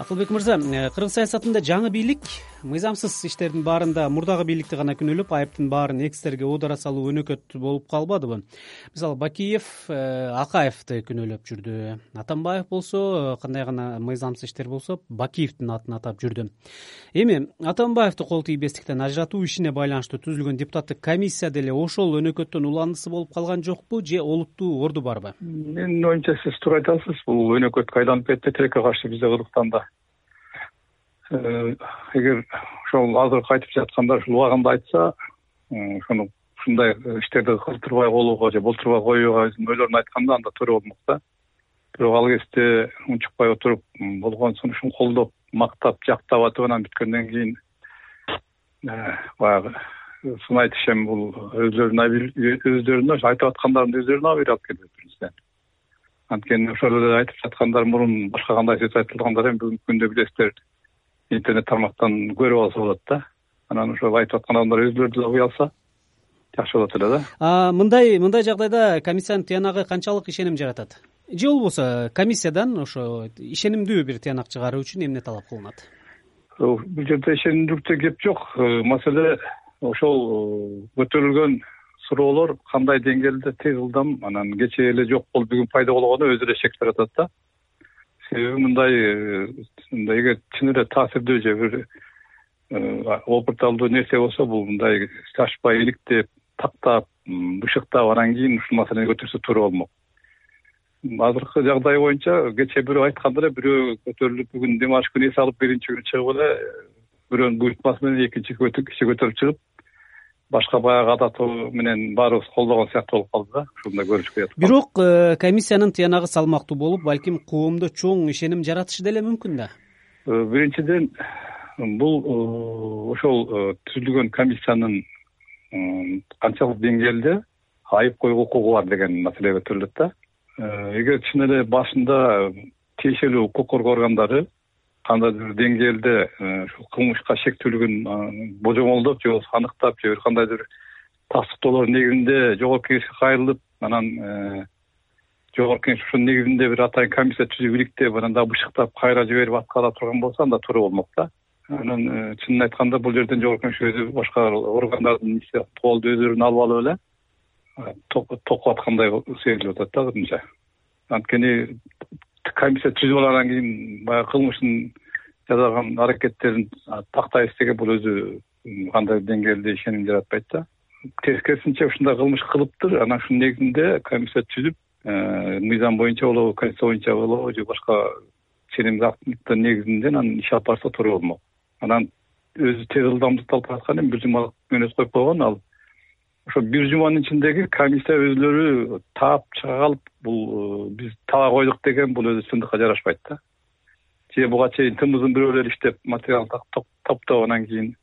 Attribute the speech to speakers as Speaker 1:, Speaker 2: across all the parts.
Speaker 1: Акылбек мырза, кыргыз саясатында жаңы бийлик мыйзамсыз иштердин баарында мурдагы бийликти гана күнөөлөп, айыптын баарын экстерге оодара салуу өнөкөт болуп калбадыбы? Мисалы Бакиев Акаевди күнөөлөп жүрдү. Атамбаев болсо кандай гана мыйзамсыз иштер болсо Бакиевдин атын атап жүрдү. Эми Атамбаевди кол тийбестиктен ажыратуу ишине байланыштуу түзүлгөн депутаттык комиссия деле ошол өнөкөттөн уландысы болуп калган жокпу же олуттуу орду барбы?
Speaker 2: Менин оюмча сиз туура айтасыз. Бул өнөкөткө айланып кетти. Тилекке каршы бизде Кыргызстанда. Эгер ошол азыркы айтып жаткандар ушул убагында айтса, ошону ушундай иштерди кылдырбай коюуга же болтурбай коюуга өзүнүн ойлорун айтканда анда туура болмок да. Бирок ал кезде унчукпай отуруп болгон сунушун колдоп, мактап, жактап атып анан бүткөндөн кийин баягы сын айтыш эми бул өздөрүнө айтып аткандардын өздөрүнө абийир алып келбейт биринчиден. Анткени ошол эле айтып жаткандар мурун башка кандай сөз айтылгандар эми бүгүнкү күндө билесиздер, интернет тармактан көрүп алса болот да. Анан ошол айтып аткан адамдар өздөрү да уя алса жакшы болот эле да.
Speaker 1: Мындай жагдайда комиссиянын тыянагы канчалык ишеним жаратат? Же болбосо комиссиядан ошо ишенимдүү бир тыянак чыгаруу үчүн эмне талап кылынат?
Speaker 2: Бул жерде ишенимдүүлүктө кеп жок. Маселе ошол көтөрүлгөн суроолор кандай деңгээлде тез ылдам анан кечээ эле жок болуп бүгүн пайда болгону өзү эле шек жаратат да. Себеби мындай эгер чын эле таасирдүү же бир опырталдуу нерсе болсо, бул мындай шашпай иликтеп, тактап, бышыктап анан кийин ушул маселени көтөрсө туура болмок. Азыркы жагдай боюнча кечээ бирөө айтканда эле бирөө көтөрүлүп бүгүн дем алыш күнү эс алып биринчи күнү чыгып эле бирөөнүн буйртмасы менен экинчи киши көтөрүп чыгып башка баягы адаты менен баарыбыз колдогон сыяктуу болуп калды да. Ушундай көрүнүшкө жатат.
Speaker 1: Бирок комиссиянын тыянагы салмактуу болуп, балким коомдо чоң ишеним жаратышы деле мүмкүн да.
Speaker 2: Биринчиден бул ошол түзүлгөн комиссиянын канчалык деңгээлде айып коюуга укугу бар деген маселе көтөрүлөт да. Эгер чын эле башында тиешелүү укук коргоо органдары кандайдыр деңгээлде ушул кылмышка шектүүлүгүн божомолдоп же болбосо аныктап же кандайдыр тастыктоолор негизинде жогорку кеңешке кайрылып, анан жогорку кеңеш ушунун негизинде бир атайын комиссия түзүп иликтеп, анан дагы бышыктап кайра жиберип аткара турган болсо анда туура болмок да. Анан чынын айтканда бул жерден жогорку кеңеш өзү башка органдардын колду өздөрүнө алып алып эле токуп аткандай сезилип атат да биринчи. Анткени комиссия түзүп алгандан кийин баягы кылмыштын жасаган аракеттерин тактай эстеген бул өзү кандай деңгээлде ишеним жаратпайт да. Тескерисинче ушундай кылмыш кылыптыр, анан ушунун негизинде комиссия түзүп мыйзам боюнча болобу, конституция боюнча болобу же башка сенимдүүлүктүн негизинде анан иш алып барса туура болмок. Анан өзү тез ылдамдыкты алып бараткан эми бир жумалык мөөнөт коюп койгон. Ал ошо бир жуманын ичиндеги комиссия өзлөрү таап чыга калып, бул биз таба койдук деген бул өзү чындыкка жарашпайт да. Же буга чейин тымызын бирөөлөр иштеп материал топтоп анан кийин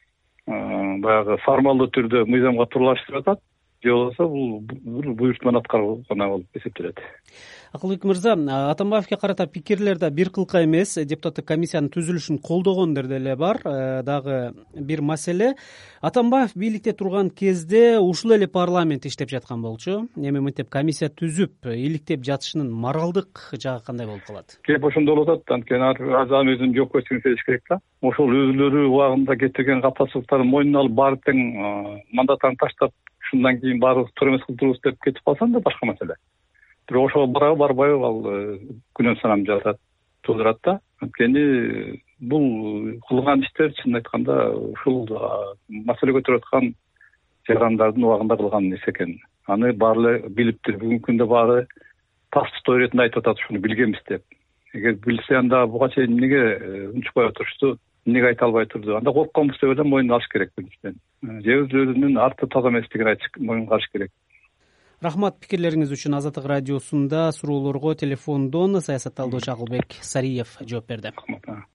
Speaker 2: баягы формалдуу түрдө мыйзамга тууралаштырып атат, же болбосо бул буйртманы аткаруу гана болуп эсептелет.
Speaker 1: Акылбек мырза, Атамбаевге карата пикирлер да бир кылка эмес. Депутаттык комиссиянын түзүлүшүн колдогондор деле бар. Дагы бир маселе, Атамбаев бийликте турган кезде ушул эле парламент иштеп жаткан болчу. Эми мынтип комиссия түзүп иликтеп жатышынын моралдык жагы кандай болуп калат?
Speaker 2: Кеп ошондо болуп атат. Анткени азан өзүнүн жоопкерчилигин сезиш керек да. Ошол өзүлөрү убагында кетирген капасыздыктарын мойнуна алып барып тең мандатын таштап, ушундан кийин баарыбыз туура эмес кылдырбыз деп кетип калсаң да башка маселе. Бирок ошого барабы барбайбы ал күнөө санам туудурат да. Анткени бул кылган иштер чынын айтканда ушул маселе көтөрүп аткан жарандардын убагында кылган нерсе экен. Аны баары эле билиптир. Бүгүнкү күндө баары тастыктоо иретинде айтып атат ушуну билгенбиз деп. Эгер билсе анда буга чейин эмнеге унчукпай отурушту, эмнеге айта албай турду? Анда коркконбуз деп эле мойнуна алыш керек биринчиден. Же өзлөрүнүн арты таза эместигин айтыш мойнуна алыш керек.
Speaker 1: Рахмат пикирлериңиз үчүн. Азаттык радиосунда суроолорго телефондон саясатталдоочу Акылбек Сариев жооп берди.